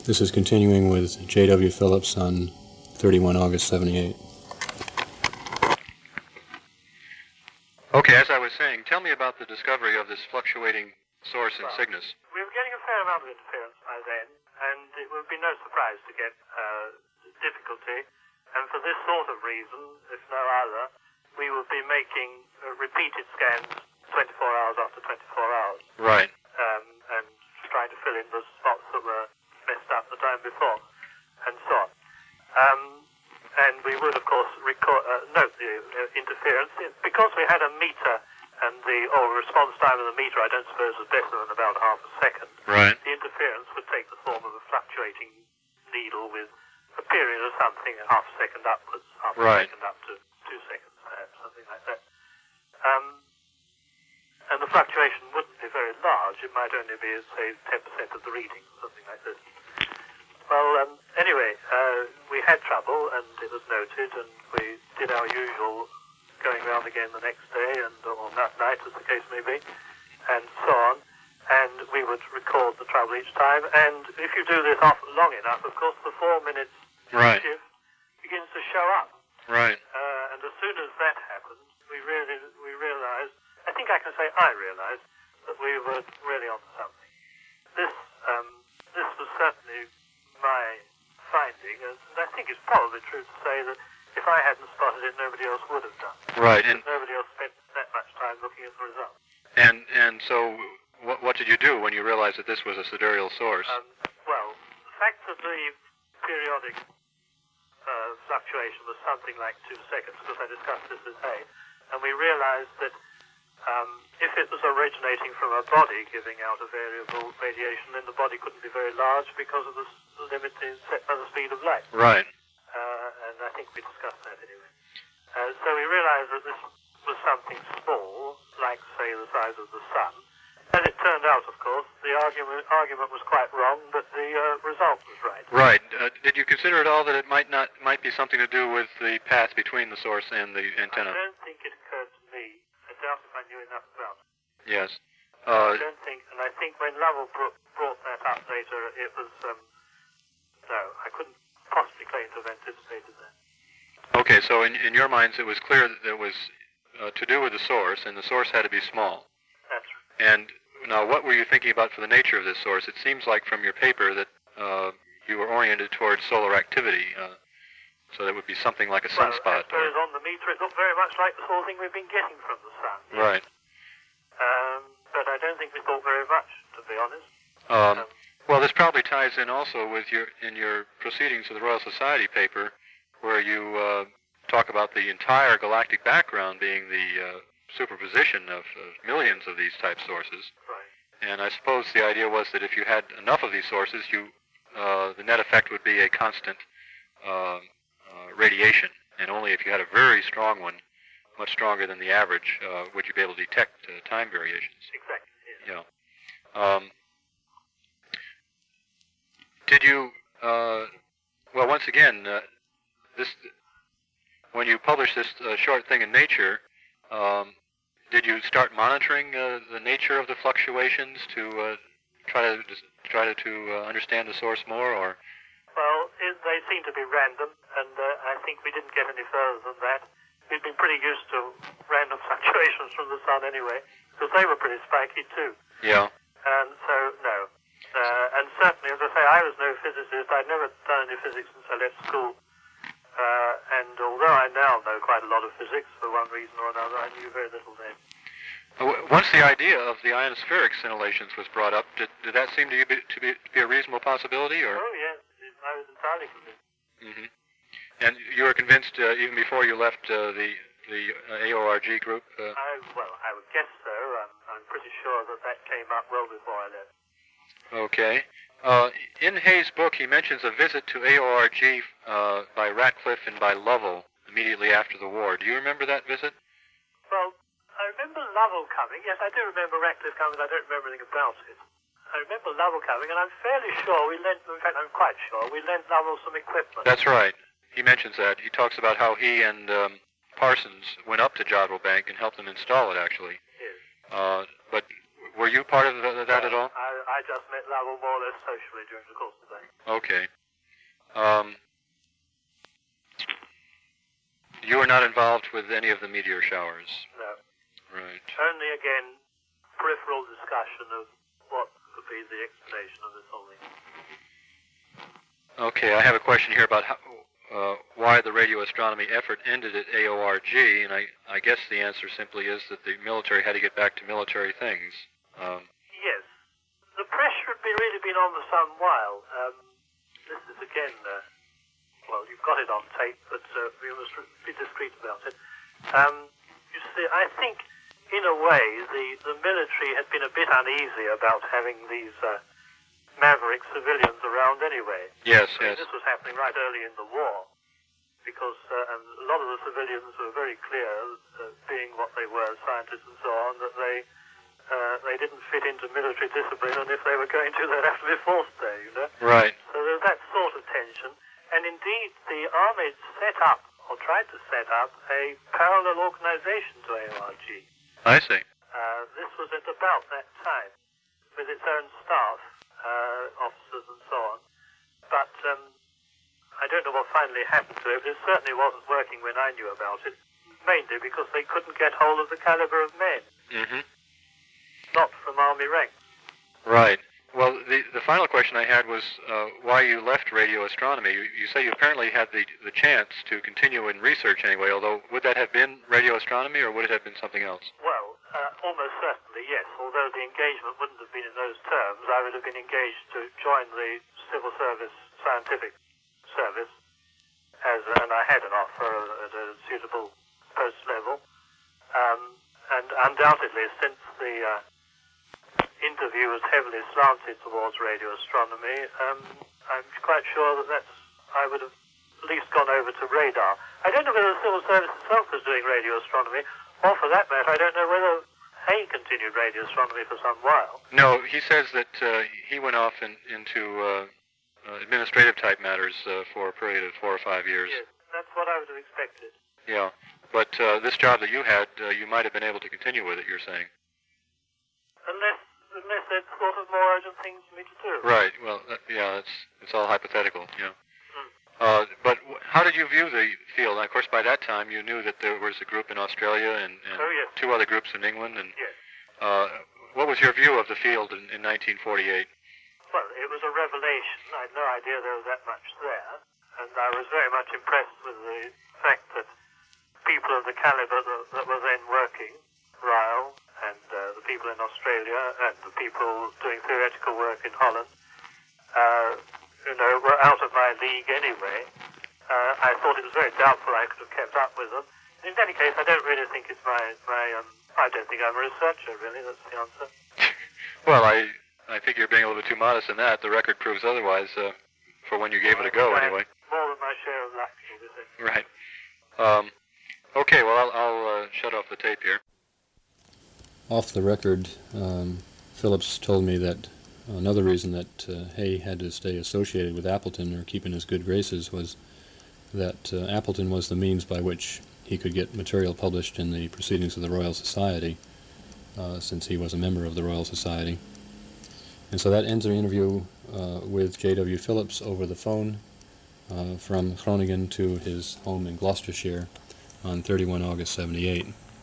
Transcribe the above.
This is continuing with J.W. Phillips on 31 August 78. Okay, as I was saying, tell me about the discovery of this fluctuating source in Cygnus. We were getting a fair amount of interference by then, and it would be no surprise to get difficulty. And for this sort of reason, if no other, we would be making repeated scans 24 hours after 24 hours. Right. And trying to fill in the spots that were messed up the time before, and so on. And we would, of course, note the interference. Because we had a meter, and the response time of the meter, I don't suppose, was better than about half a second. Right. The interference would take the form of a fluctuating needle with a period of something, half a second upwards, half a second up to 2 seconds, perhaps, something like that. And the fluctuation wouldn't be very large. It might only be, say, 10% of the reading, something like this. Well, anyway, we had trouble, and it was noted, and we did our usual going round again the next day, or that night, as the case may be, and so on. And we would record the trouble each time. And if you do this long enough, of course, the 4 minutes shift begins to show up. Right. And as soon as that happened, we realized, I think I can say I realized, that we were really onto something. This was certainly my finding, and I think it's probably true to say that if I hadn't spotted it, nobody else would have done. Right. And nobody else spent that much time looking at the results. And so, what did you do when you realized that this was a sidereal source? Well, the fact that the periodic fluctuation was something like 2 seconds, because I discussed this with Hay, and we realized that if it was originating from a body giving out a variable radiation, then the body couldn't be very large because of the limit set by the speed of light. Right. And I think we discussed that anyway. So we realized that this was something small, like, say, the size of the sun. And it turned out, of course, the argument was quite wrong, but the result was right. Right. Did you consider at all that it might be something to do with the path between the source and the antenna? I don't think it occurred to me. I doubt if I knew enough about it. Yes. I don't think, and I think when Lovell brought that up later, it was, no, I couldn't possibly claim to have anticipated that. Okay, so in your minds, it was clear that it was to do with the source, and the source had to be small. That's right. And now, what were you thinking about for the nature of this source? It seems like from your paper that you were oriented towards solar activity, so that would be something like a sunspot. Well, I suppose on the meter it looked very much like the sort of thing we've been getting from the sun. Yes. Right. But I don't think we thought very much, to be honest. Well, this probably ties in also with your proceedings of the Royal Society paper, where you talk about the entire galactic background being the superposition of millions of these type sources. Right. And I suppose the idea was that if you had enough of these sources, the net effect would be a constant radiation, and only if you had a very strong one, much stronger than the average, would you be able to detect time variations. Exactly. Yes. Yeah. Did you? Well, once again, when you published this short thing in Nature, did you start monitoring the nature of the fluctuations to try to understand the source more, or? Well, they seem to be random, and I think we didn't get any further than that. We'd been pretty used to random fluctuations from the sun anyway, because they were pretty spiky too. Yeah. And so, no. And certainly, as I say, I was no physicist. I'd never done any physics since I left school. And although I now know quite a lot of physics for one reason or another, I knew very little then. Once the idea of the ionospheric scintillations was brought up, did that seem to you to be a reasonable possibility? Or? Oh, yes. I was entirely convinced. Mm-hmm. And you were convinced even before you left the AORG group? Well, I would guess so. I'm pretty sure that came up well before I left. Okay. In Hay's book, he mentions a visit to AORG by Ratcliffe and by Lovell immediately after the war. Do you remember that visit? Well, I remember Lovell coming. Yes, I do remember Ratcliffe coming, but I don't remember anything about it. I remember Lovell coming, and I'm fairly sure in fact, I'm quite sure, we lent Lovell some equipment. That's right. He mentions that. He talks about how he and Parsons went up to Jodrell Bank and helped them install it, actually. Yes. But were you part of that at all? I I just met Lovell more or less socially during the course of the day. Okay. You were not involved with any of the meteor showers? No. Right. Only, again, peripheral discussion of what could be the explanation of this whole thing. Okay, I have a question here about how, why the radio astronomy effort ended at AORG, and I guess the answer simply is that the military had to get back to military things. Yes. The pressure had really been on for some while. This is, again, well, you've got it on tape, but we must be discreet about it. You see, I think, in a way, the military had been a bit uneasy about having these maverick civilians around anyway. Yes, I mean, yes. this was happening right early in the war, because and a lot of the civilians were very clear, being what they were, scientists and so on, that they didn't fit into military discipline, and if they were going to, they'd have to be forced there, you know? Right. So there's that sort of tension. And indeed, the Army set up, or tried to set up, a parallel organization to AORG. I see. This was at about that time, with its own staff, officers and so on. But I don't know what finally happened to it, but it certainly wasn't working when I knew about it, mainly because they couldn't get hold of the caliber of men. Mm-hmm. Not from Army ranks. Right. Well, the final question I had was why you left radio astronomy. You say you apparently had the chance to continue in research anyway, although would that have been radio astronomy or would it have been something else? Well, almost certainly, yes. Although the engagement wouldn't have been in those terms, I would have been engaged to join the Civil Service Scientific Service, and I had an offer at a suitable post level. And undoubtedly, since the interview was heavily slanted towards radio astronomy, I'm quite sure that I would have at least gone over to radar. I don't know whether the Civil Service itself was doing radio astronomy, or for that matter, I don't know whether Hay continued radio astronomy for some while. No, he says that he went off into administrative type matters for a period of 4 or 5 years. Yes, that's what I would have expected. Yeah, but this job that you had, you might have been able to continue with it, you're saying. Unless there's sort of more urgent things for me to do. Right, well, yeah, it's all hypothetical, yeah. But how did you view the field? Of course, by that time, you knew that there was a group in Australia and Oh, yes. 2 other groups in England. And Yes. what was your view of the field in 1948? Well, it was a revelation. I had no idea there was that much there. And I was very much impressed with the fact that people of the caliber that were then working, Ryle and the people in Australia and the people doing theoretical work in Holland, were out of my league anyway. I thought it was very doubtful I could have kept up with them. In any case, I don't really think it's my I don't think I'm a researcher, really. That's the answer. Well, I think you're being a little bit too modest in that. The record proves otherwise, for when you gave it a go, anyway. More than my share of luck, you say. Right. Okay, well, I'll shut off the tape here. Off the record, Phillips told me that another reason that Hay had to stay associated with Appleton or keep in his good graces was that Appleton was the means by which he could get material published in the Proceedings of the Royal Society, since he was a member of the Royal Society. And so that ends our interview with J.W. Phillips over the phone from Groningen to his home in Gloucestershire on 31 August 78.